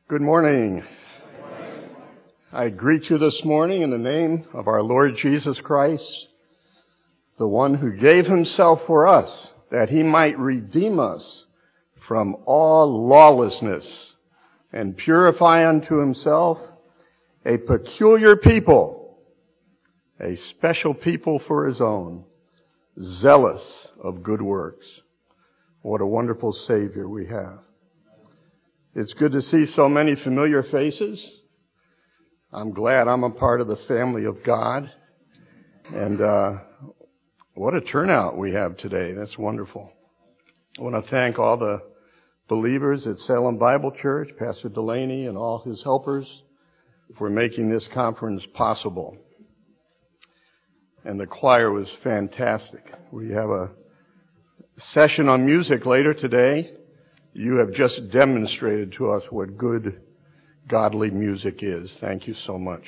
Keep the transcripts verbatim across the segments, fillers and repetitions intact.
Good morning. I greet you this morning in the name of our Lord Jesus Christ, the one who gave himself for us, that he might redeem us from all lawlessness and purify unto himself a peculiar people, a special people for his own, zealous of good works. What a wonderful Savior we have. It's good to see so many familiar faces. I'm glad I'm a part of the family of God. And uh, what a turnout we have today. That's wonderful. I want to thank all the believers at Salem Bible Church, Pastor Delaney and all his helpers for making this conference possible. And the choir was fantastic. We have a session on music later today. You have just demonstrated to us what good, godly music is. Thank you so much.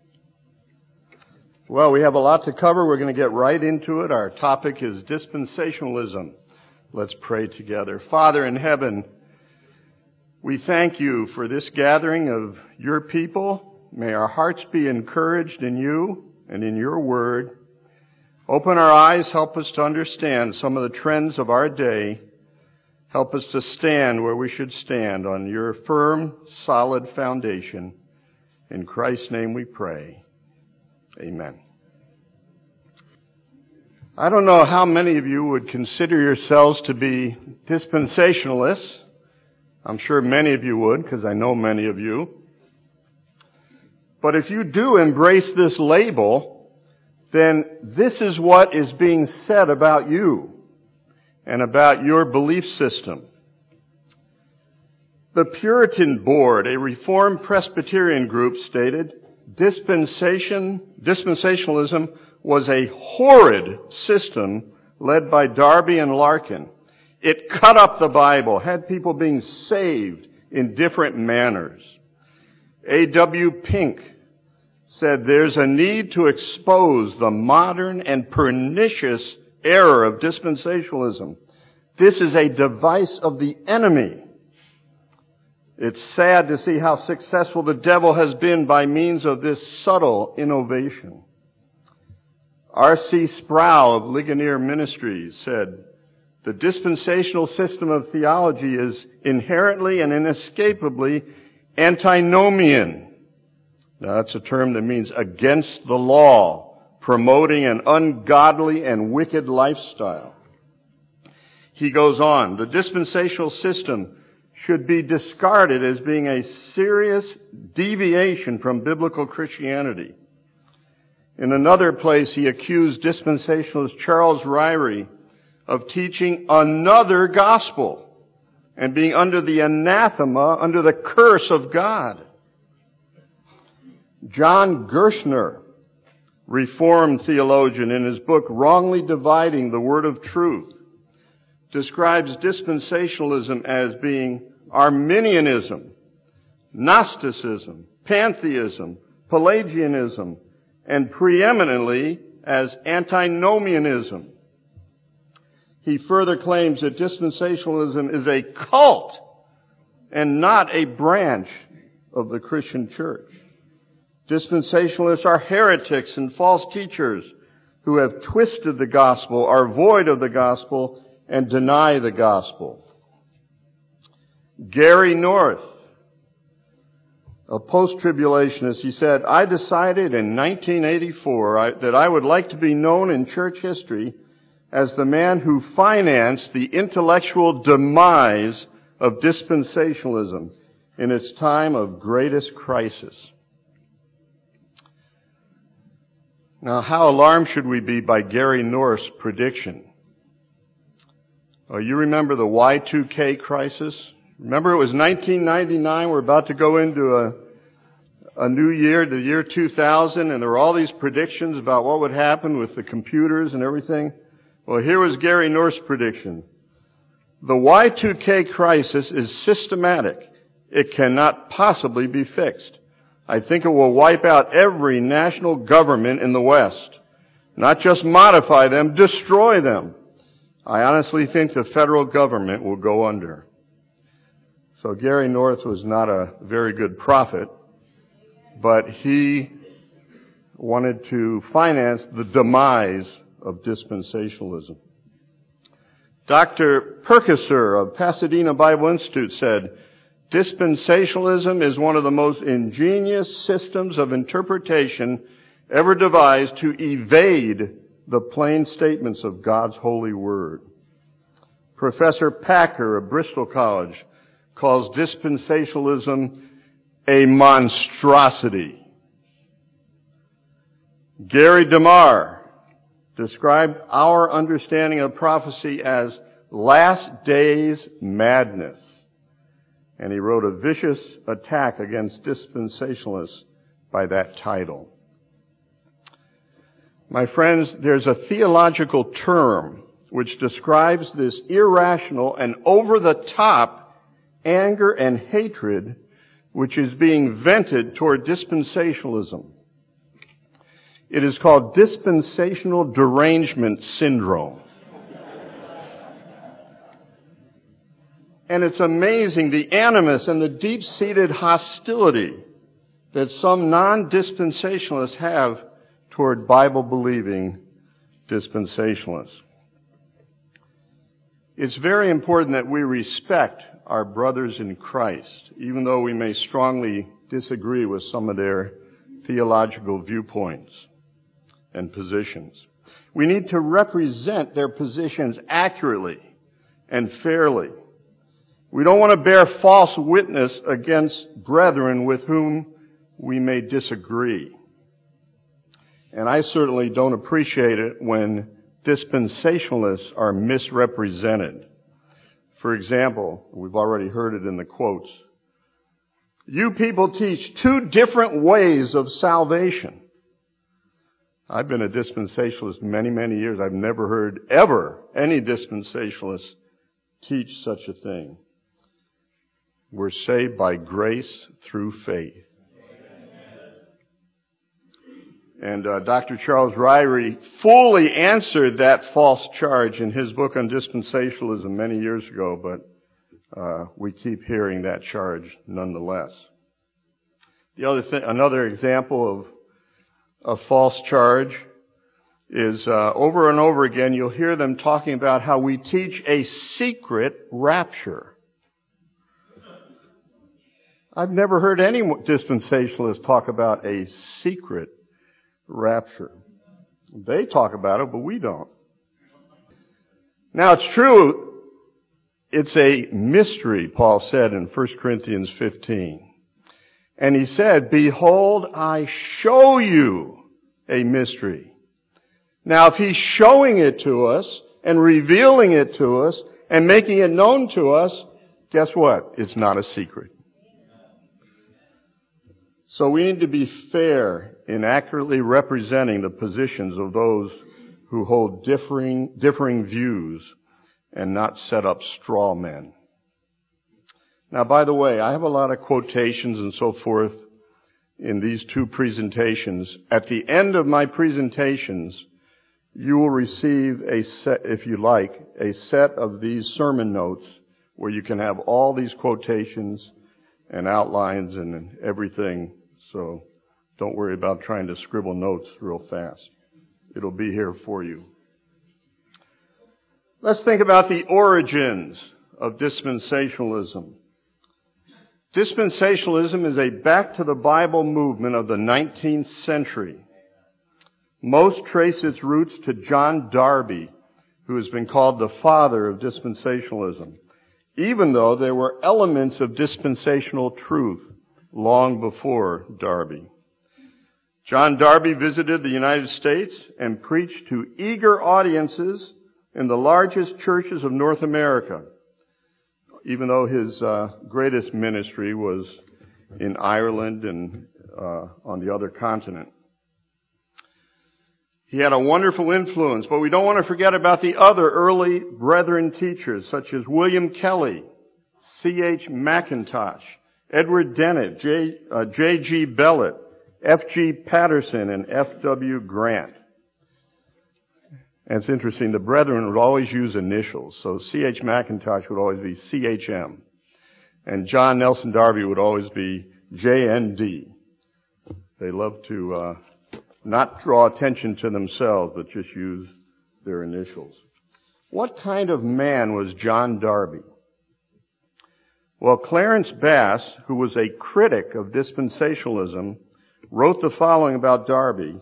Well, we have a lot to cover. We're going to get right into it. Our topic is dispensationalism. Let's pray together. Father in heaven, we thank you for this gathering of your people. May our hearts be encouraged in you and in your word. Open our eyes, help us to understand some of the trends of our day. Help us to stand where we should stand on your firm, solid foundation. In Christ's name we pray. Amen. I don't know how many of you would consider yourselves to be dispensationalists. I'm sure many of you would, because I know many of you. But if you do embrace this label, then this is what is being said about you and about your belief system. The Puritan Board, a Reformed Presbyterian group, stated, Dispensation, dispensationalism was a horrid system led by Darby and Larkin. It cut up the Bible, had people being saved in different manners. A W Pink said there's a need to expose the modern and pernicious error of dispensationalism. This is a device of the enemy. It's sad to see how successful the devil has been by means of this subtle innovation. R C Sproul of Ligonier Ministries said, the dispensational system of theology is inherently and inescapably antinomian. Now that's a term that means against the law, promoting an ungodly and wicked lifestyle. He goes on, the dispensational system should be discarded as being a serious deviation from biblical Christianity. In another place, he accused dispensationalist Charles Ryrie of teaching another gospel and being under the anathema, under the curse of God. John Gershner, Reformed theologian, in his book Wrongly Dividing the Word of Truth, describes dispensationalism as being Arminianism, Gnosticism, Pantheism, Pelagianism, and preeminently as antinomianism. He further claims that dispensationalism is a cult and not a branch of the Christian church. Dispensationalists are heretics and false teachers who have twisted the gospel, are void of the gospel, and deny the gospel. Gary North, a post-tribulationist, he said, I decided in nineteen eighty-four I, that I would like to be known in church history as the man who financed the intellectual demise of dispensationalism in its time of greatest crisis. Now, how alarmed should we be by Gary North's prediction? Oh, you remember the Y two K crisis? Remember it was nineteen ninety-nine, we're about to go into a, a new year, the year two thousand, and there were all these predictions about what would happen with the computers and everything. Well, here was Gary North's prediction. The Y two K crisis is systematic. It cannot possibly be fixed. I think it will wipe out every national government in the West. Not just modify them, destroy them. I honestly think the federal government will go under. So Gary North was not a very good prophet, but he wanted to finance the demise of dispensationalism. Doctor Perkisser of Pasadena Bible Institute said, dispensationalism is one of the most ingenious systems of interpretation ever devised to evade the plain statements of God's holy word. Professor Packer of Bristol College calls dispensationalism a monstrosity. Gary DeMar described our understanding of prophecy as last days madness. And he wrote a vicious attack against dispensationalists by that title. My friends, there's a theological term which describes this irrational and over-the-top anger and hatred which is being vented toward dispensationalism. It is called dispensational derangement syndrome. And it's amazing the animus and the deep-seated hostility that some non-dispensationalists have toward Bible-believing dispensationalists. It's very important that we respect our brothers in Christ, even though we may strongly disagree with some of their theological viewpoints and positions. We need to represent their positions accurately and fairly. We don't want to bear false witness against brethren with whom we may disagree. And I certainly don't appreciate it when dispensationalists are misrepresented. For example, we've already heard it in the quotes. You people teach two different ways of salvation. I've been a dispensationalist many, many years. I've never heard ever any dispensationalist teach such a thing. We're saved by grace through faith. And uh, Doctor Charles Ryrie fully answered that false charge in his book on dispensationalism many years ago, but uh, we keep hearing that charge nonetheless. The other thing, another example of a false charge is uh, over and over again you'll hear them talking about how we teach a secret rapture. I've never heard any dispensationalists talk about a secret rapture. They talk about it, but we don't. Now, it's true, it's a mystery, Paul said in First Corinthians fifteen. And he said, behold, I show you a mystery. Now, if he's showing it to us and revealing it to us and making it known to us, guess what? It's not a secret. So we need to be fair in accurately representing the positions of those who hold differing, differing views and not set up straw men. Now, by the way, I have a lot of quotations and so forth in these two presentations. At the end of my presentations, you will receive a set, if you like, a set of these sermon notes where you can have all these quotations and outlines and everything. So don't worry about trying to scribble notes real fast. It'll be here for you. Let's think about the origins of dispensationalism. Dispensationalism is a back-to-the-Bible movement of the nineteenth century. Most trace its roots to John Darby, who has been called the father of dispensationalism, even though there were elements of dispensational truth long before Darby. John Darby visited the United States and preached to eager audiences in the largest churches of North America, even though his uh, greatest ministry was in Ireland and uh, on the other continent. He had a wonderful influence, but we don't want to forget about the other early brethren teachers, such as William Kelly, C H McIntosh, Edward Dennett, J, uh, J G Bellett, F G Patterson, and F W Grant. And it's interesting, the brethren would always use initials. So C H McIntosh would always be C H M. And John Nelson Darby would always be J N D. They love to uh, not draw attention to themselves, but just use their initials. What kind of man was John Darby? Well, Clarence Bass, who was a critic of dispensationalism, wrote the following about Darby,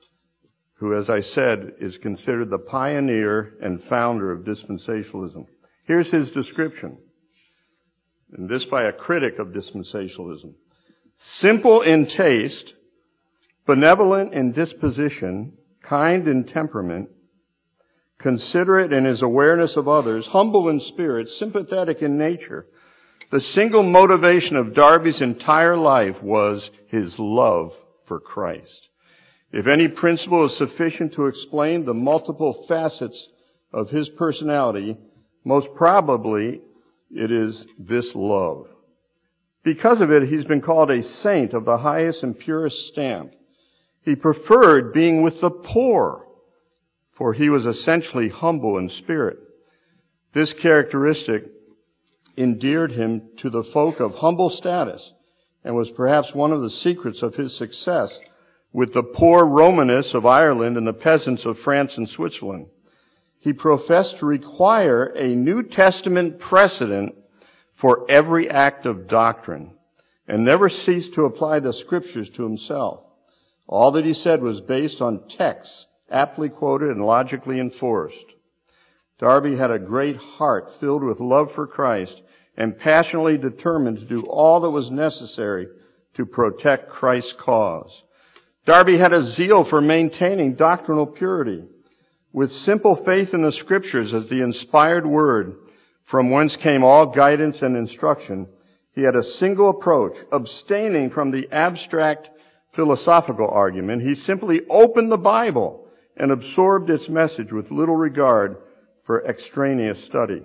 who, as I said, is considered the pioneer and founder of dispensationalism. Here's his description, and this by a critic of dispensationalism. Simple in taste, benevolent in disposition, kind in temperament, considerate in his awareness of others, humble in spirit, sympathetic in nature, the single motivation of Darby's entire life was his love for Christ. If any principle is sufficient to explain the multiple facets of his personality, most probably it is this love. Because of it, he's been called a saint of the highest and purest stamp. He preferred being with the poor, for he was essentially humble in spirit. This characteristic endeared him to the folk of humble status and was perhaps one of the secrets of his success with the poor Romanists of Ireland and the peasants of France and Switzerland. He professed to require a New Testament precedent for every act of doctrine and never ceased to apply the scriptures to himself. All that he said was based on texts aptly quoted and logically enforced. Darby had a great heart filled with love for Christ and passionately determined to do all that was necessary to protect Christ's cause. Darby had a zeal for maintaining doctrinal purity. With simple faith in the Scriptures as the inspired word from whence came all guidance and instruction, he had a single approach, abstaining from the abstract philosophical argument. He simply opened the Bible and absorbed its message with little regard for extraneous study.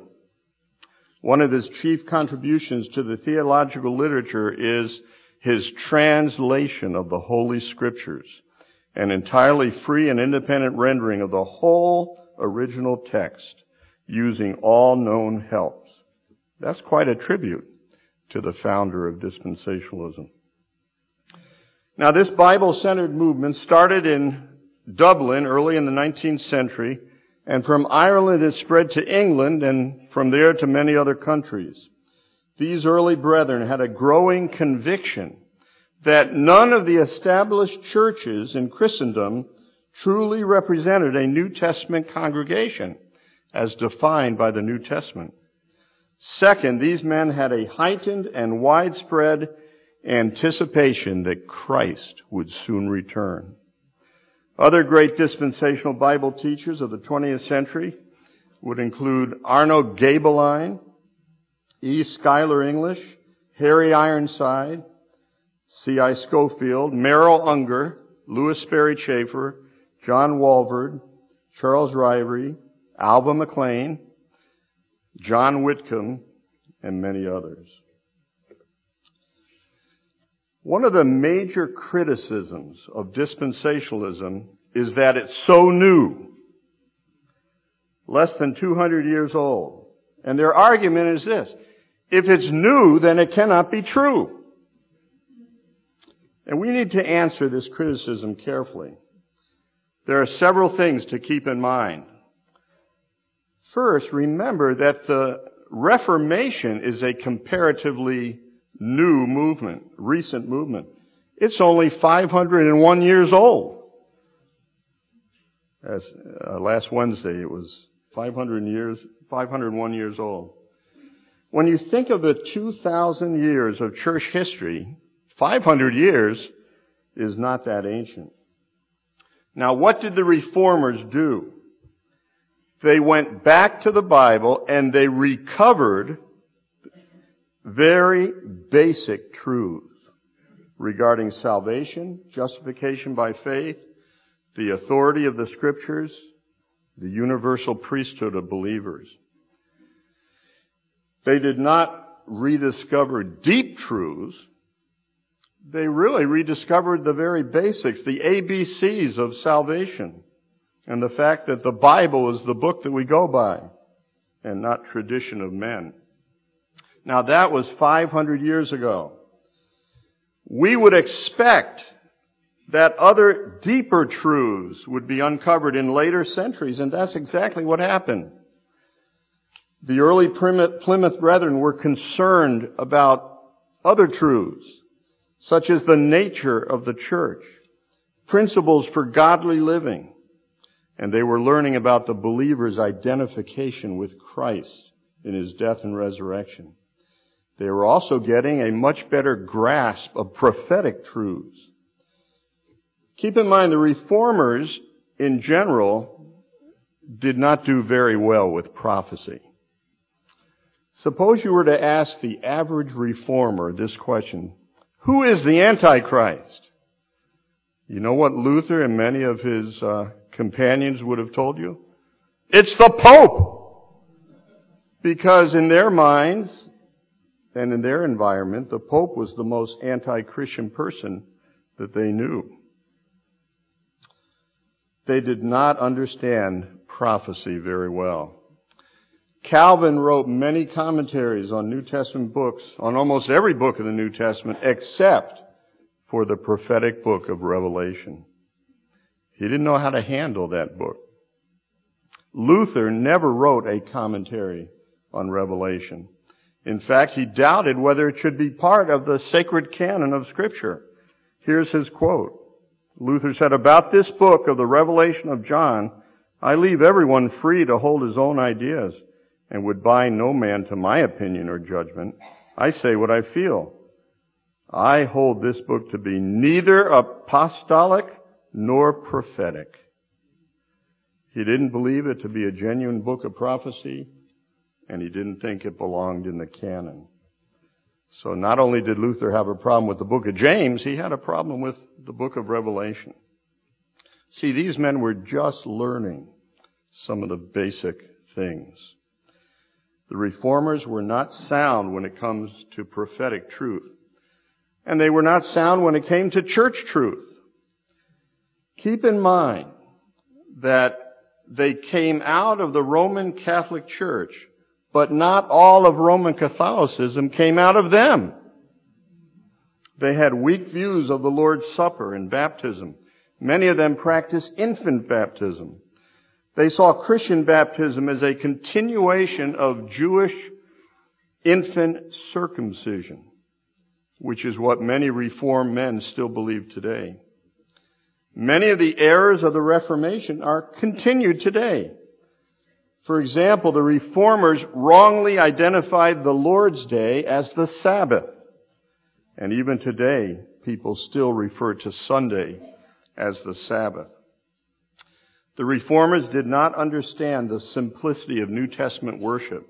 One of his chief contributions to the theological literature is his translation of the Holy Scriptures, an entirely free and independent rendering of the whole original text using all known helps. That's quite a tribute to the founder of dispensationalism. Now, this Bible-centered movement started in Dublin early in the nineteenth century, and from Ireland it spread to England and from there to many other countries. These early brethren had a growing conviction that none of the established churches in Christendom truly represented a New Testament congregation as defined by the New Testament. Second, these men had a heightened and widespread anticipation that Christ would soon return. Other great dispensational Bible teachers of the twentieth century would include Arno Gaebelein, E. Schuyler English, Harry Ironside, C I Schofield, Merrill Unger, Louis Sperry Chafer, John Walvoord, Charles Ryrie, Alva McLean, John Whitcomb, and many others. One of the major criticisms of dispensationalism is that it's so new, less than two hundred years old. And their argument is this: if it's new, then it cannot be true. And we need to answer this criticism carefully. There are several things to keep in mind. First, remember that the Reformation is a comparatively new movement, recent movement. It's only five hundred one years old. As uh, last Wednesday, it was five hundred years, five hundred one years old. When you think of the two thousand years of church history, five hundred years is not that ancient. Now, what did the Reformers do? They went back to the Bible and they recovered very basic truths regarding salvation, justification by faith, the authority of the Scriptures, the universal priesthood of believers. They did not rediscover deep truths. They really rediscovered the very basics, the A B Cs of salvation, and the fact that the Bible is the book that we go by and not tradition of men. Now that was five hundred years ago. We would expect that other deeper truths would be uncovered in later centuries, and that's exactly what happened. The early Plymouth Brethren were concerned about other truths, such as the nature of the church, principles for godly living, and they were learning about the believer's identification with Christ in his death and resurrection. They were also getting a much better grasp of prophetic truths. Keep in mind, the reformers in general did not do very well with prophecy. Suppose you were to ask the average reformer this question: who is the Antichrist? You know what Luther and many of his uh, companions would have told you? It's the Pope! Because in their minds and in their environment, the Pope was the most anti-Christian person that they knew. They did not understand prophecy very well. Calvin wrote many commentaries on New Testament books, on almost every book of the New Testament, except for the prophetic book of Revelation. He didn't know how to handle that book. Luther never wrote a commentary on Revelation. In fact, he doubted whether it should be part of the sacred canon of Scripture. Here's his quote. Luther said, "About this book of the Revelation of John, I leave everyone free to hold his own ideas, and would bind no man to my opinion or judgment. I say what I feel. I hold this book to be neither apostolic nor prophetic." He didn't believe it to be a genuine book of prophecy, and he didn't think it belonged in the canon. So not only did Luther have a problem with the book of James, he had a problem with the book of Revelation. See, these men were just learning some of the basic things. The reformers were not sound when it comes to prophetic truth. And they were not sound when it came to church truth. Keep in mind that they came out of the Roman Catholic Church, but not all of Roman Catholicism came out of them. They had weak views of the Lord's Supper and baptism. Many of them practiced infant baptism. They saw Christian baptism as a continuation of Jewish infant circumcision, which is what many Reformed men still believe today. Many of the errors of the Reformation are continued today. For example, the Reformers wrongly identified the Lord's Day as the Sabbath. And even today, people still refer to Sunday as the Sabbath. The Reformers did not understand the simplicity of New Testament worship.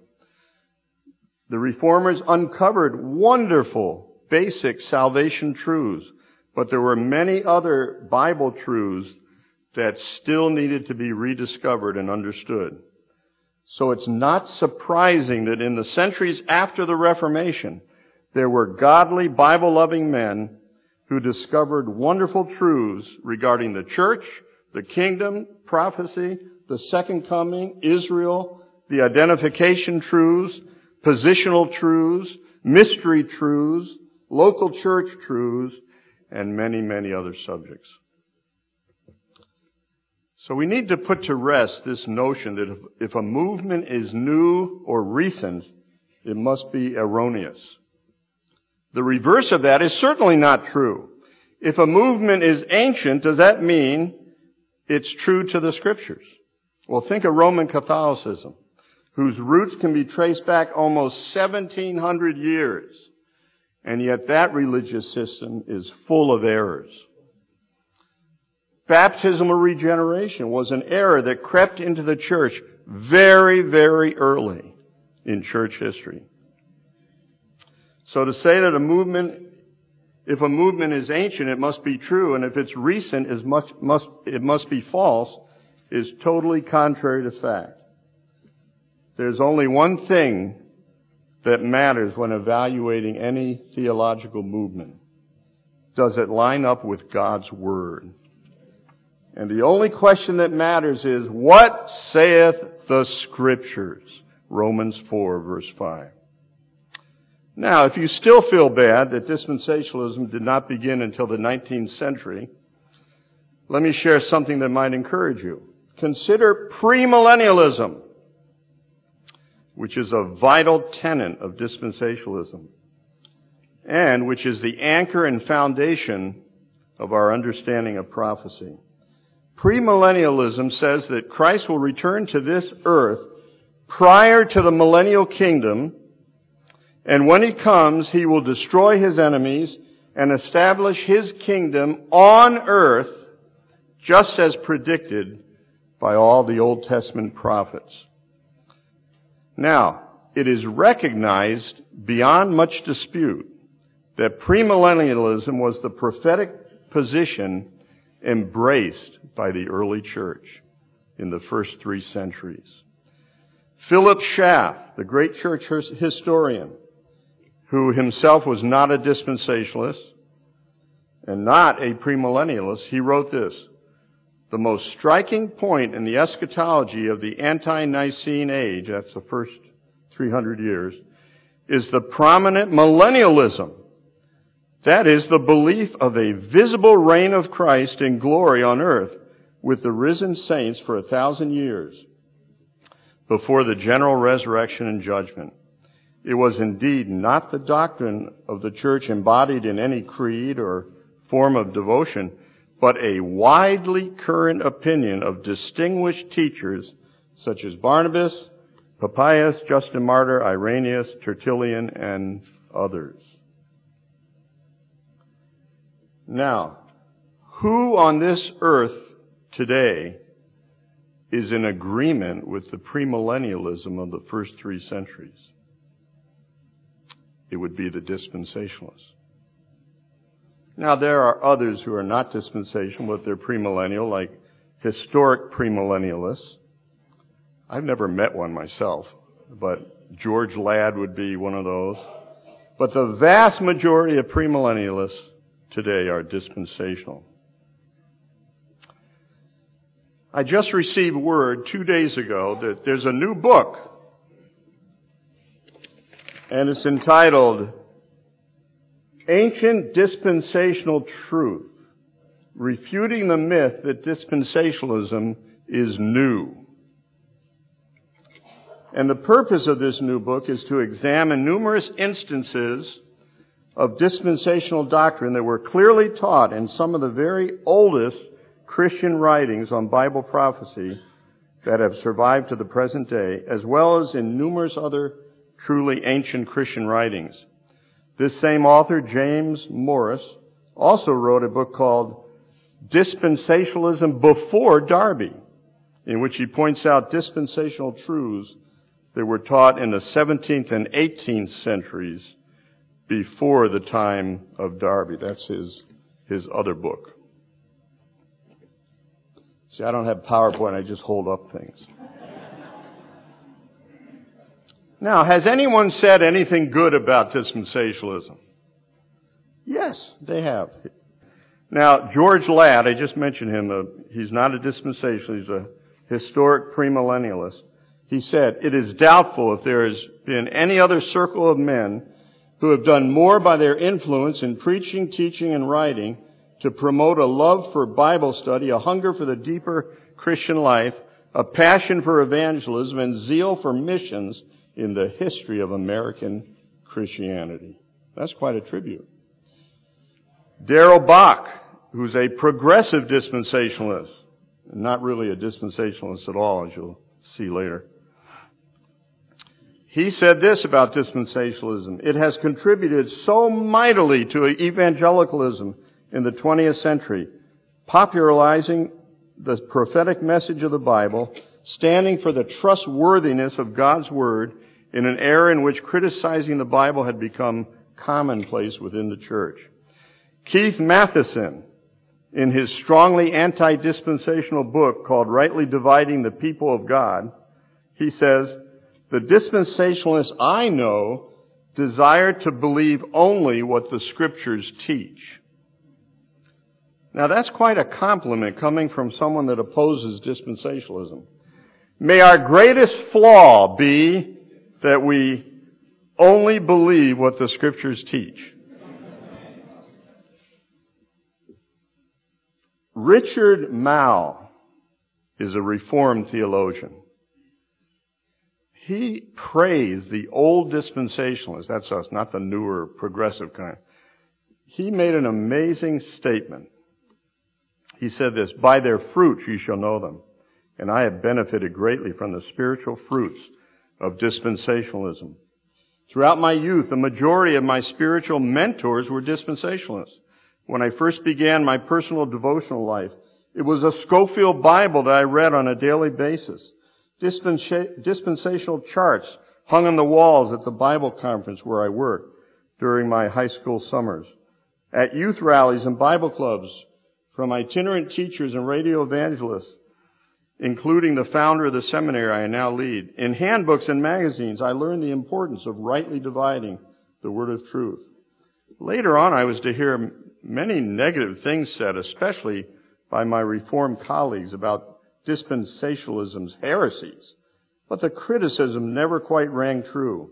The Reformers uncovered wonderful, basic salvation truths, but there were many other Bible truths that still needed to be rediscovered and understood. So it's not surprising that in the centuries after the Reformation, there were godly, Bible-loving men who discovered wonderful truths regarding the church, the kingdom, prophecy, the second coming, Israel, the identification truths, positional truths, mystery truths, local church truths, and many, many other subjects. So we need to put to rest this notion that if, if a movement is new or recent, it must be erroneous. The reverse of that is certainly not true. If a movement is ancient, does that mean it's true to the Scriptures? Well, think of Roman Catholicism, whose roots can be traced back almost seventeen hundred years, and yet that religious system is full of errors. Baptismal regeneration was an error that crept into the church very, very early in church history. So to say that a movement, if a movement is ancient, it must be true, and if it's recent, it must, must, it must be false, is totally contrary to fact. There's only one thing that matters when evaluating any theological movement. Does it line up with God's Word? And the only question that matters is, what saith the Scriptures? Romans four, verse five. Now, if you still feel bad that dispensationalism did not begin until the nineteenth century, let me share something that might encourage you. Consider premillennialism, which is a vital tenet of dispensationalism, and which is the anchor and foundation of our understanding of prophecy. Premillennialism says that Christ will return to this earth prior to the millennial kingdom, and when he comes, he will destroy his enemies and establish his kingdom on earth, just as predicted by all the Old Testament prophets. Now, it is recognized beyond much dispute that premillennialism was the prophetic position embraced by the early church in the first three centuries. Philip Schaff, the great church historian, who himself was not a dispensationalist and not a premillennialist, he wrote this: "The most striking point in the eschatology of the ante-Nicene age," that's the first three hundred years, "is the prominent millennialism. That is, the belief of a visible reign of Christ in glory on earth with the risen saints for a thousand years before the general resurrection and judgment. It was indeed not the doctrine of the church embodied in any creed or form of devotion, but a widely current opinion of distinguished teachers such as Barnabas, Papias, Justin Martyr, Irenaeus, Tertullian, and others." Now, who on this earth today is in agreement with the premillennialism of the first three centuries? It would be the dispensationalists. Now, there are others who are not dispensational, but they're premillennial, like historic premillennialists. I've never met one myself, but George Ladd would be one of those. But the vast majority of premillennialists today are dispensational. I just received word two days ago that there's a new book, and it's entitled Ancient Dispensational Truth, Refuting the Myth that Dispensationalism is New. And the purpose of this new book is to examine numerous instances of dispensational doctrine that were clearly taught in some of the very oldest Christian writings on Bible prophecy that have survived to the present day, as well as in numerous other truly ancient Christian writings. This same author, James Morris, also wrote a book called Dispensationalism Before Darby, in which he points out dispensational truths that were taught in the seventeenth and eighteenth centuries before the time of Darby. That's his, his other book. See, I don't have PowerPoint, I just hold up things. Now, has anyone said anything good about dispensationalism? Yes, they have. Now, George Ladd, I just mentioned him, uh, he's not a dispensationalist, he's a historic premillennialist. He said, "It is doubtful if there has been any other circle of men who have done more by their influence in preaching, teaching, and writing to promote a love for Bible study, a hunger for the deeper Christian life, a passion for evangelism, and zeal for missions in the history of American Christianity." That's quite a tribute. Darrell Bock, who's a progressive dispensationalist, not really a dispensationalist at all, as you'll see later. He said this about dispensationalism: "It has contributed so mightily to evangelicalism in the twentieth century, popularizing the prophetic message of the Bible, standing for the trustworthiness of God's Word in an era in which criticizing the Bible had become commonplace within the church." Keith Matheson, in his strongly anti-dispensational book called Rightly Dividing the People of God, he says, "The dispensationalists I know desire to believe only what the Scriptures teach." Now that's quite a compliment coming from someone that opposes dispensationalism. May our greatest flaw be that we only believe what the Scriptures teach. Richard Mouw is a Reformed theologian. He praised the old dispensationalists, that's us, not the newer progressive kind. He made an amazing statement. He said this, "By their fruits you shall know them. And I have benefited greatly from the spiritual fruits of dispensationalism. Throughout my youth, the majority of my spiritual mentors were dispensationalists. When I first began my personal devotional life, it was a Scofield Bible that I read on a daily basis. Dispensa- dispensational charts hung on the walls at the Bible conference where I worked during my high school summers. At youth rallies and Bible clubs, from itinerant teachers and radio evangelists, including the founder of the seminary I now lead. In handbooks and magazines, I learned the importance of rightly dividing the word of truth. Later on, I was to hear many negative things said, especially by my Reformed colleagues about dispensationalism's heresies. But the criticism never quite rang true.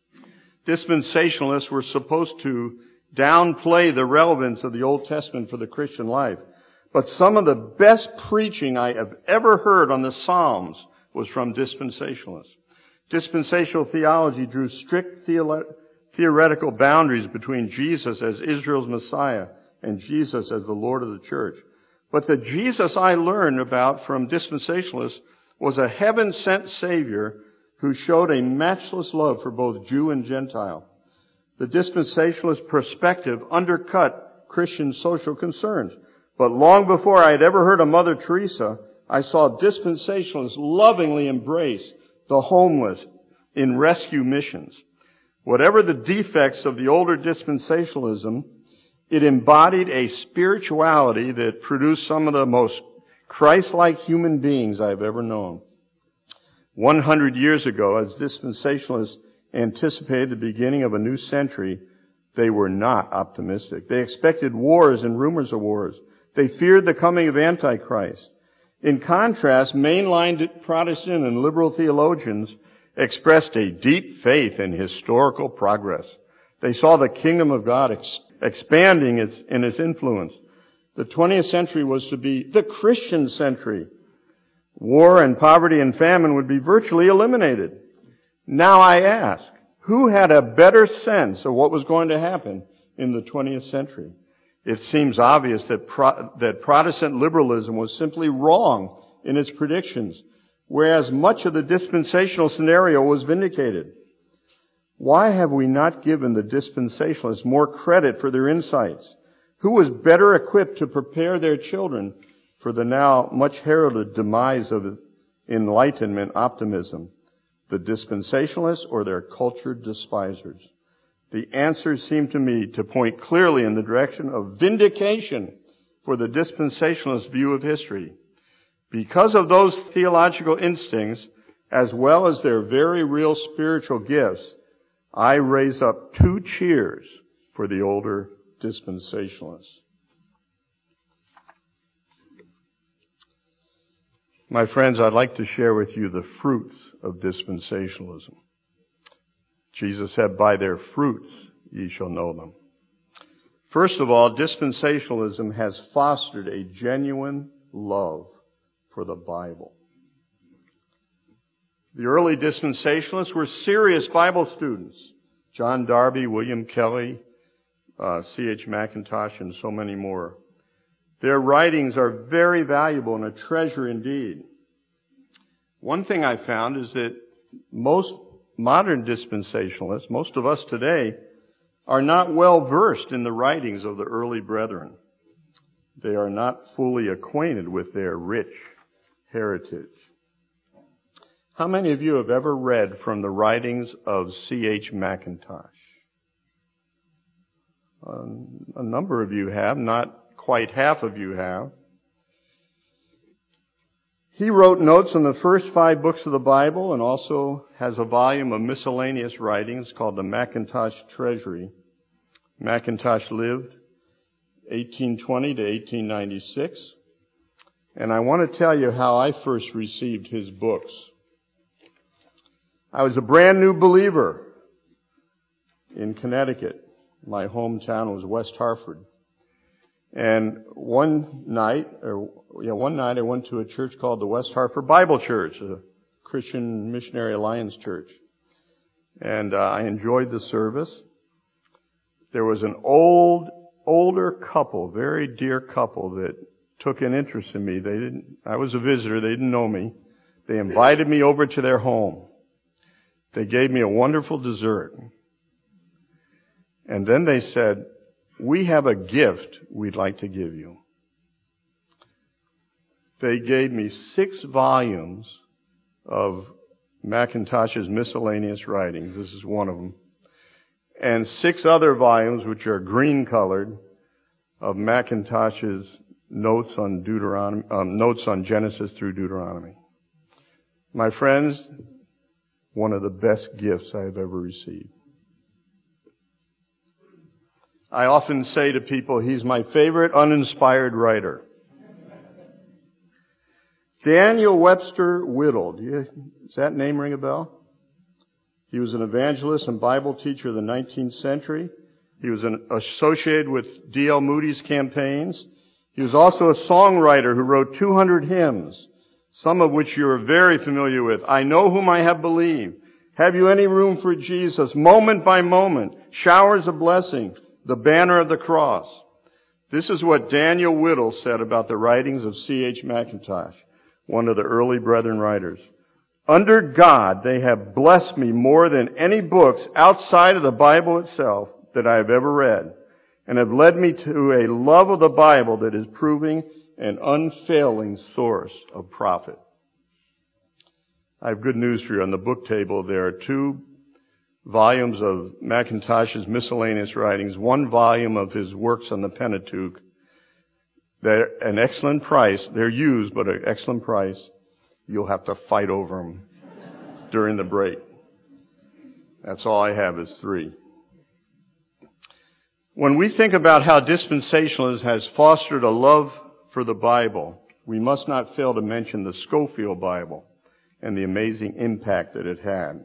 Dispensationalists were supposed to downplay the relevance of the Old Testament for the Christian life. But some of the best preaching I have ever heard on the Psalms was from dispensationalists. Dispensational theology drew strict theolo- theoretical boundaries between Jesus as Israel's Messiah and Jesus as the Lord of the church. But the Jesus I learned about from dispensationalists was a heaven-sent Savior who showed a matchless love for both Jew and Gentile. The dispensationalist perspective undercut Christian social concerns. But long before I had ever heard of Mother Teresa, I saw dispensationalists lovingly embrace the homeless in rescue missions. Whatever the defects of the older dispensationalism, it embodied a spirituality that produced some of the most Christ-like human beings I've ever known. One hundred years ago, as dispensationalists anticipated the beginning of a new century, they were not optimistic. They expected wars and rumors of wars. They feared the coming of Antichrist. In contrast, mainline Protestant and liberal theologians expressed a deep faith in historical progress. They saw the kingdom of God ex- expanding its, in its influence. The twentieth century was to be the Christian century. War and poverty and famine would be virtually eliminated. Now I ask, who had a better sense of what was going to happen in the twentieth century? It seems obvious that Pro- that Protestant liberalism was simply wrong in its predictions, whereas much of the dispensational scenario was vindicated. Why have we not given the dispensationalists more credit for their insights? Who was better equipped to prepare their children for the now much heralded demise of Enlightenment optimism? The dispensationalists or their cultured despisers? The answers seem to me to point clearly in the direction of vindication for the dispensationalist view of history. Because of those theological instincts, as well as their very real spiritual gifts, I raise up two cheers for the older dispensationalists. My friends, I'd like to share with you the fruits of dispensationalism. Jesus said, "By their fruits ye shall know them." First of all, dispensationalism has fostered a genuine love for the Bible. The early dispensationalists were serious Bible students. John Darby, William Kelly, uh, C H Mackintosh, and so many more. Their writings are very valuable and a treasure indeed. One thing I found is that most modern dispensationalists, most of us today, are not well versed in the writings of the early brethren. They are not fully acquainted with their rich heritage. How many of you have ever read from the writings of C H Mackintosh? Um, a number of you have, not quite half of you have. He wrote notes on the first five books of the Bible and also has a volume of miscellaneous writings called the Mackintosh Treasury. Mackintosh lived eighteen twenty to eighteen ninety-six. And I want to tell you how I first received his books. I was a brand new believer. in Connecticut. My hometown was West Hartford. And one night, or yeah, one night I went to a church called the West Hartford Bible Church, a Christian Missionary Alliance church. And uh, I enjoyed the service. There was an old, older couple, very dear couple, that took an interest in me. They didn't, I was a visitor, they didn't know me. They invited me over to their home. They gave me a wonderful dessert. And then they said, "We have a gift we'd like to give you." They gave me six volumes of Mackintosh's miscellaneous writings. This is one of them. And six other volumes, which are green colored, of Mackintosh's notes on Deuteronomy, um, notes on Genesis through Deuteronomy. My friends, one of the best gifts I have ever received. I often say to people, he's my favorite uninspired writer. Daniel Webster Whittle. Does that name ring a bell? He was an evangelist and Bible teacher of the nineteenth century. He was an, associated with D L Moody's campaigns. He was also a songwriter who wrote two hundred hymns, some of which you are very familiar with. "I Know Whom I Have Believed," "Have You Any Room for Jesus?" "Moment by Moment," "Showers of Blessing," "The Banner of the Cross." This is what Daniel Whittle said about the writings of C H Mackintosh, one of the early Brethren writers. "Under God, they have blessed me more than any books outside of the Bible itself that I have ever read, and have led me to a love of the Bible that is proving an unfailing source of profit." I have good news for you. On the book table, there are two volumes of Mackintosh's miscellaneous writings, one volume of his works on the Pentateuch. They're an excellent price. They're used, but an excellent price. You'll have to fight over them during the break. That's all I have is three. When we think about how dispensationalism has fostered a love for the Bible, we must not fail to mention the Scofield Bible and the amazing impact that it had.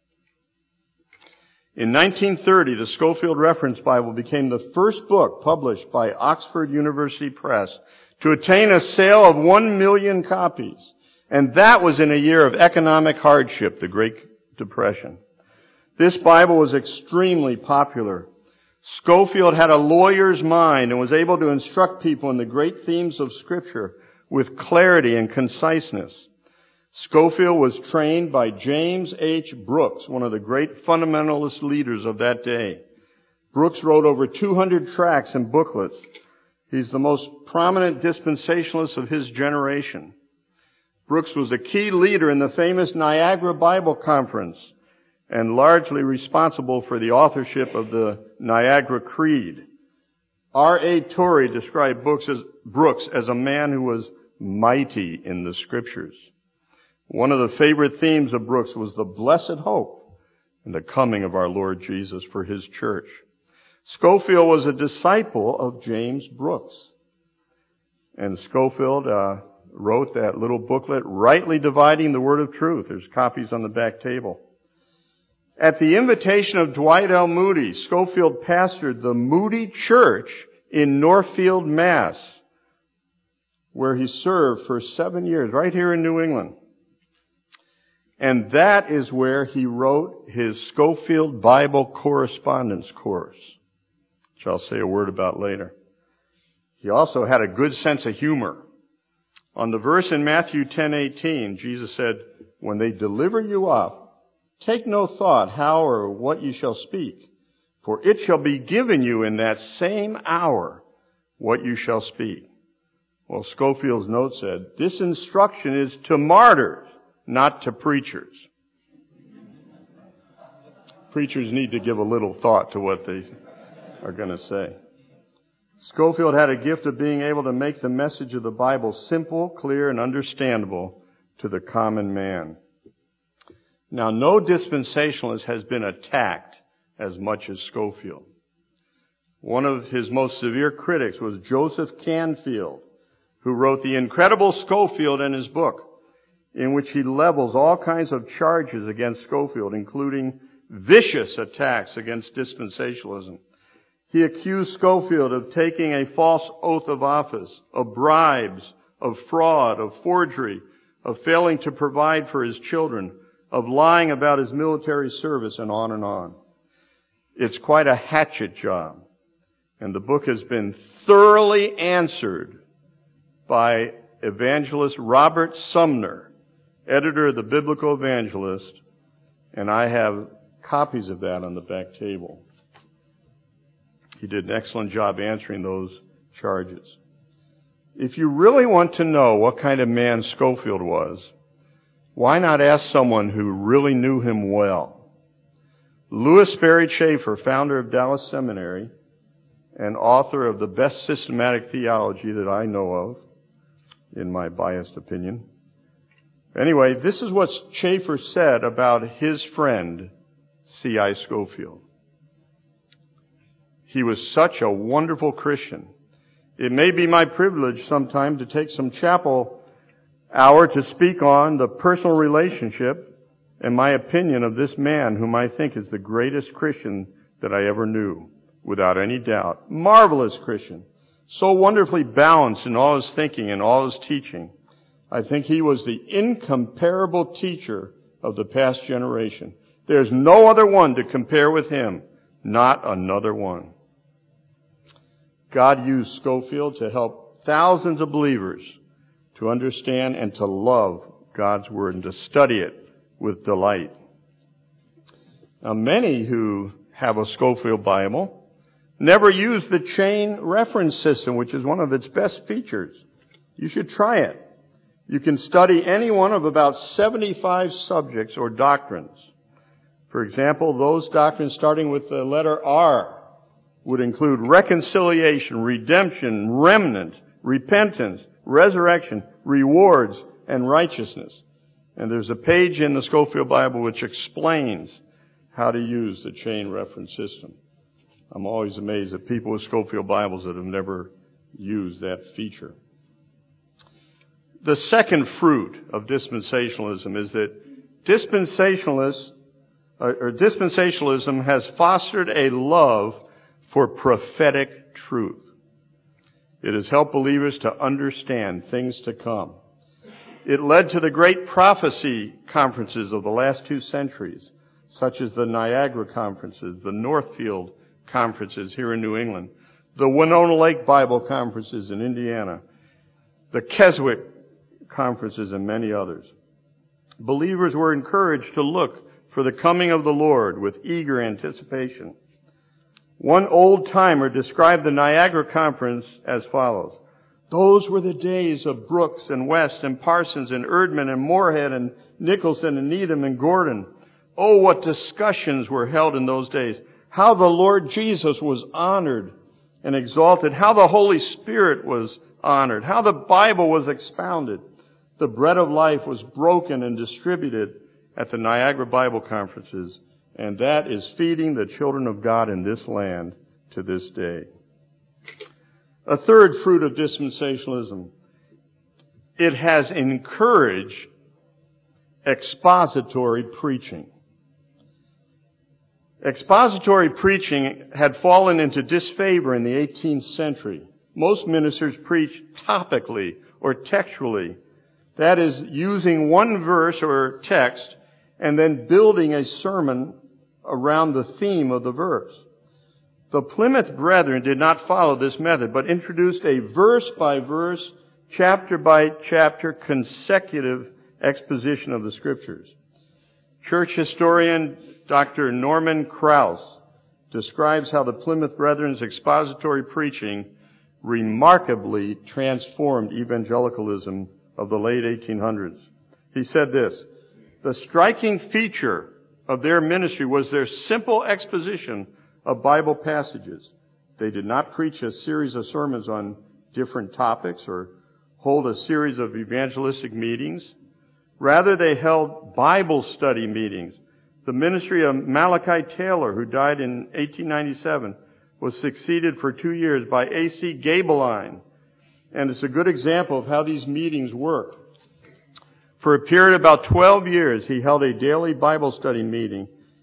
In nineteen thirty, the Scofield Reference Bible became the first book published by Oxford University Press to attain a sale of one million copies. And that was in a year of economic hardship, the Great Depression. This Bible was extremely popular. Scofield had a lawyer's mind and was able to instruct people in the great themes of Scripture with clarity and conciseness. Scofield was trained by James H. Brooks, one of the great fundamentalist leaders of that day. Brooks wrote over two hundred tracts and booklets. He's the most prominent dispensationalist of his generation. Brooks was a key leader in the famous Niagara Bible Conference and largely responsible for the authorship of the Niagara Creed. R A Torrey described Brooks as, Brooks as a man who was mighty in the Scriptures. One of the favorite themes of Brooks was the blessed hope and the coming of our Lord Jesus for His church. Scofield was a disciple of James Brooks. And Scofield uh, wrote that little booklet, Rightly Dividing the Word of Truth. There's copies on the back table. At the invitation of Dwight L. Moody, Scofield pastored the Moody Church in Northfield, Mass, where he served for seven years, right here in New England. And that is where he wrote his Scofield Bible Correspondence Course, which I'll say a word about later. He also had a good sense of humor. On the verse in Matthew ten eighteen, Jesus said, "When they deliver you up, take no thought how or what you shall speak, for it shall be given you in that same hour what you shall speak." Well, Scofield's note said, this instruction is to martyrs, not to preachers. Preachers need to give a little thought to what they are going to say. Scofield had a gift of being able to make the message of the Bible simple, clear, and understandable to the common man. Now, no dispensationalist has been attacked as much as Scofield. One of his most severe critics was Joseph Canfield, who wrote The Incredible Scofield in his book, in which he levels all kinds of charges against Scofield, including vicious attacks against dispensationalism. He accused Scofield of taking a false oath of office, of bribes, of fraud, of forgery, of failing to provide for his children, of lying about his military service, and on and on. It's quite a hatchet job. And the book has been thoroughly answered by evangelist Robert Sumner, editor of the Biblical Evangelist, and I have copies of that on the back table. He did an excellent job answering those charges. If you really want to know what kind of man Scofield was, why not ask someone who really knew him well? Louis Sperry Chafer, founder of Dallas Seminary and author of the best systematic theology that I know of, in my biased opinion. Anyway, this is what Chafer said about his friend, C I Scofield. He was such a wonderful Christian. It may be my privilege sometime to take some chapel hour to speak on the personal relationship and my opinion of this man whom I think is the greatest Christian that I ever knew, without any doubt. Marvelous Christian. So wonderfully balanced in all his thinking and all his teaching. I think he was the incomparable teacher of the past generation. There's no other one to compare with him. Not another one. God used Scofield to help thousands of believers to understand and to love God's Word and to study it with delight. Now, many who have a Scofield Bible never use the chain reference system, which is one of its best features. You should try it. You can study any one of about seventy-five subjects or doctrines. For example, those doctrines starting with the letter R would include reconciliation, redemption, remnant, repentance, resurrection, rewards, and righteousness. And there's a page in the Scofield Bible which explains how to use the chain reference system. I'm always amazed at people with Scofield Bibles that have never used that feature. The second fruit of dispensationalism is that dispensationalists, or dispensationalism has fostered a love for prophetic truth. It has helped believers to understand things to come. It led to the great prophecy conferences of the last two centuries, such as the Niagara conferences, the Northfield conferences here in New England, the Winona Lake Bible conferences in Indiana, the Keswick conferences, and many others. Believers were encouraged to look for the coming of the Lord with eager anticipation. One old-timer described the Niagara Conference as follows. Those were the days of Brooks and West and Parsons and Erdman and Moorhead and Nicholson and Needham and Gordon. Oh, what discussions were held in those days. How the Lord Jesus was honored and exalted. How the Holy Spirit was honored. How the Bible was expounded. The bread of life was broken and distributed at the Niagara Bible Conferences. And that is feeding the children of God in this land to this day. A third fruit of dispensationalism. It has encouraged expository preaching. Expository preaching had fallen into disfavor in the eighteenth century. Most ministers preached topically or textually. That is, using one verse or text and then building a sermon around the theme of the verse. The Plymouth Brethren did not follow this method, but introduced a verse-by-verse, chapter-by-chapter, consecutive exposition of the Scriptures. Church historian Doctor Norman Krause describes how the Plymouth Brethren's expository preaching remarkably transformed evangelicalism of the late eighteen hundreds. He said this, the striking feature of their ministry was their simple exposition of Bible passages. They did not preach a series of sermons on different topics or hold a series of evangelistic meetings. Rather, they held Bible study meetings. The ministry of Malachi Taylor, who died in eighteen ninety-seven, was succeeded for two years by A C Gabeline. And it's a good example of how these meetings work. For a period of about twelve years, he held a daily Bible study meeting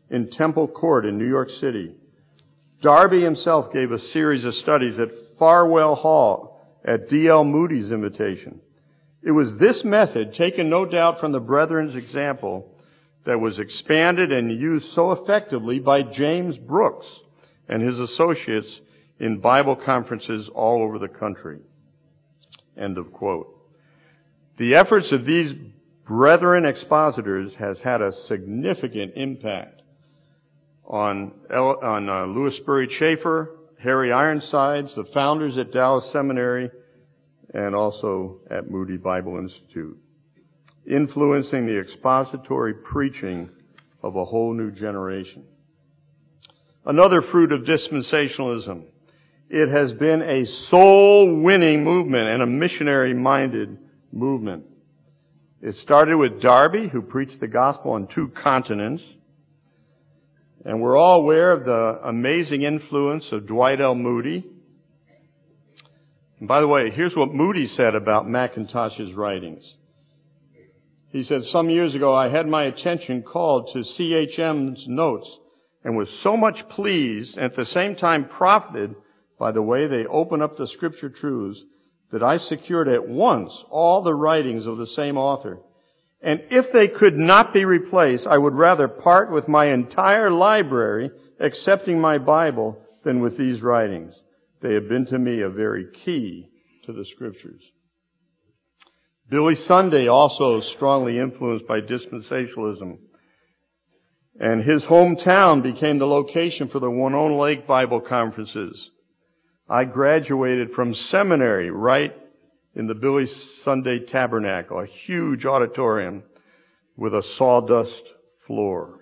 in Temple Court in New York City. Darby himself gave a series of studies at Farwell Hall at D L Moody's invitation. It was this method, taken no doubt from the Brethren's example, that was expanded and used so effectively by James Brooks and his associates in Bible conferences all over the country. End of quote. The efforts of these Brethren expositors has had a significant impact on, on uh, Lewis Sperry Chafer, Harry Ironsides, the founders at Dallas Seminary, and also at Moody Bible Institute, influencing the expository preaching of a whole new generation. Another fruit of dispensationalism, it has been a soul-winning movement and a missionary-minded movement. It started with Darby, who preached the gospel on two continents. And we're all aware of the amazing influence of Dwight L. Moody. And by the way, here's what Moody said about McIntosh's writings. He said, some years ago, I had my attention called to C H M's notes and was so much pleased and at the same time profited by the way they open up the scripture truths that I secured at once all the writings of the same author. And if they could not be replaced, I would rather part with my entire library, excepting my Bible, than with these writings. They have been to me a very key to the scriptures. Billy Sunday also strongly influenced by dispensationalism. And his hometown became the location for the Winona Lake Bible conferences. I graduated from seminary right in the Billy Sunday Tabernacle, a huge auditorium with a sawdust floor.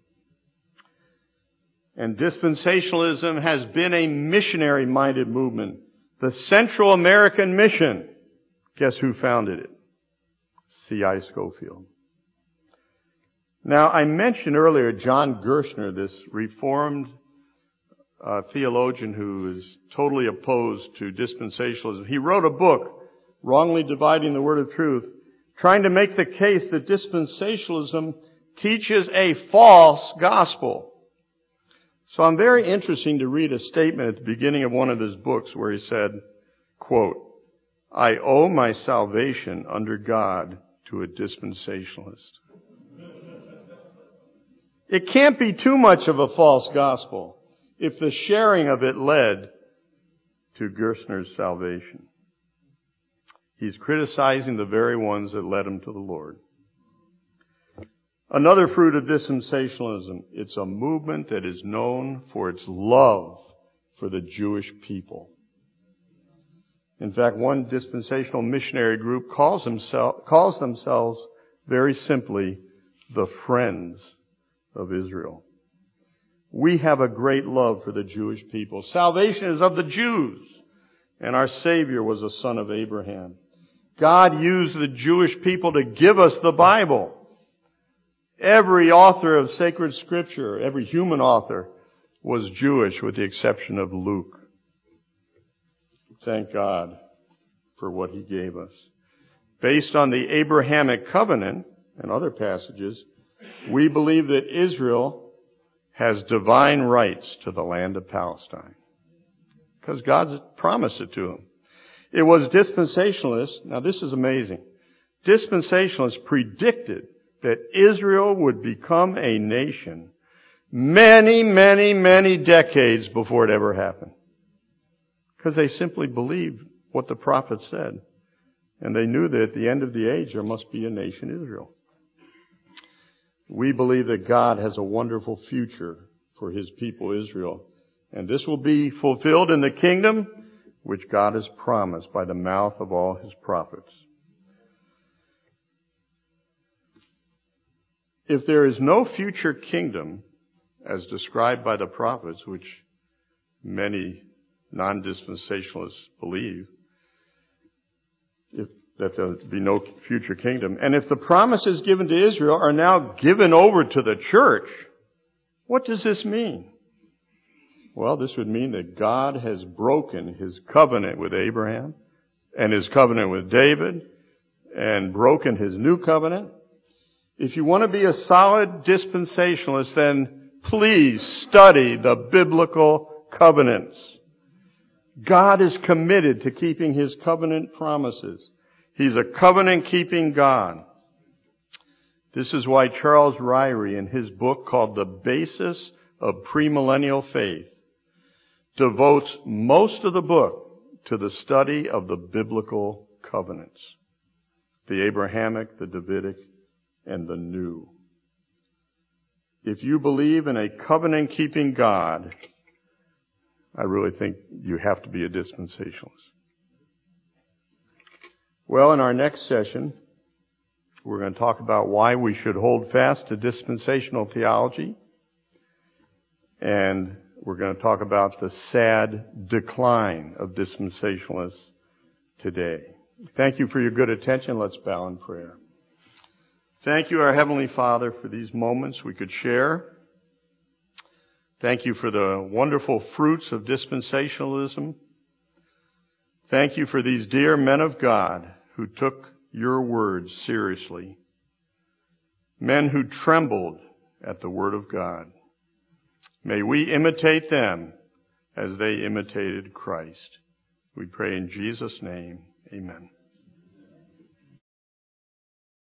And dispensationalism has been a missionary-minded movement. The Central American Mission, guess who founded it? C I Scofield. Now, I mentioned earlier John Gerstner, this Reformed uh, theologian who is totally opposed to dispensationalism. He wrote a book, Wrongly Dividing the Word of Truth, trying to make the case that dispensationalism teaches a false gospel. So I'm very interested to read a statement at the beginning of one of his books where he said, quote, I owe my salvation under God to a dispensationalist. It can't be too much of a false gospel if the sharing of it led to Gerstner's salvation. He's criticizing the very ones that led him to the Lord. Another fruit of dispensationalism, it's a movement that is known for its love for the Jewish people. In fact, one dispensational missionary group calls, himself, calls themselves very simply the Friends of Israel. We have a great love for the Jewish people. Salvation is of the Jews, and our Savior was a son of Abraham. God used the Jewish people to give us the Bible. Every author of sacred scripture, every human author, was Jewish with the exception of Luke. Thank God for what He gave us. Based on the Abrahamic covenant and other passages, we believe that Israel has divine rights to the land of Palestine because God's promised it to them. It was dispensationalists, now this is amazing, dispensationalists predicted that Israel would become a nation many, many, many decades before it ever happened. Because they simply believed what the prophet said. And they knew that at the end of the age there must be a nation Israel. We believe that God has a wonderful future for His people Israel. And this will be fulfilled in the kingdom which God has promised by the mouth of all His prophets. If there is no future kingdom, as described by the prophets, which many non-dispensationalists believe, if, that there will be no future kingdom, and if the promises given to Israel are now given over to the church, what does this mean? Well, this would mean that God has broken His covenant with Abraham and His covenant with David and broken His new covenant. If you want to be a solid dispensationalist, then please study the biblical covenants. God is committed to keeping His covenant promises. He's a covenant-keeping God. This is why Charles Ryrie, in his book called The Basis of Premillennial Faith, devotes most of the book to the study of the biblical covenants, the Abrahamic, the Davidic, and the New. If you believe in a covenant-keeping God, I really think you have to be a dispensationalist. Well, in our next session, we're going to talk about why we should hold fast to dispensational theology. And we're going to talk about the sad decline of dispensationalists today. Thank you for your good attention. Let's bow in prayer. Thank you, our Heavenly Father, for these moments we could share. Thank you for the wonderful fruits of dispensationalism. Thank you for these dear men of God who took your words seriously. Men who trembled at the word of God. May we imitate them as they imitated Christ. We pray in Jesus' name. Amen.